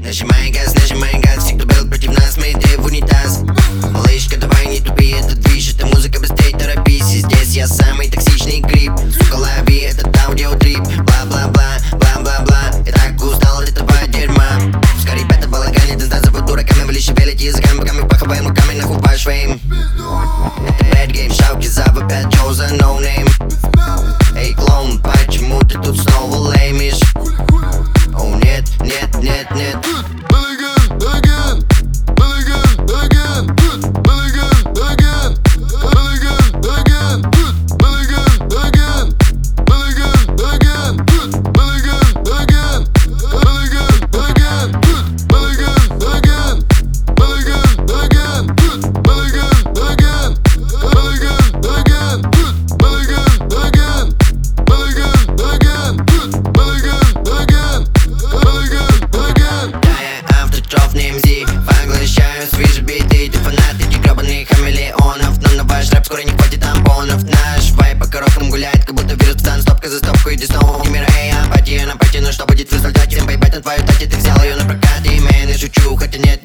Нажимай газ, все, кто был против нас, мы иди в унитаз. Малышка, давай не тупи, это движ, это музыка, быстрей торопись. И здесь я самый токсичный гриб. Сука, лови этот аудиотрип. Бла-бла-бла, бла-бла-бла. Я так устал от этого дерьма. Пускай ребята балаганят, нас зовут дураками. Вы лишь шевелите языками, пока мы похаваем руками на хупаш фейм. Это bad game, шауки завопят, Joe за no name. Эй, клоун, почему ты тут снова леймишь? О, нет, нет, нет, нет. Поглощаю свежие биты, ты фанат этих гребаных хамелеонов. Но на ваш рэп скоро не хватит тампонов. Наш вайп по коробкам гуляет, как будто вирус пацан. Стопка за стопку, иди снова в мир. Эй, апатия на пати, но что будет в результате? Всем поебать на твою тати, ты взял ее на прокат. И мен, я шучу, хотя нет,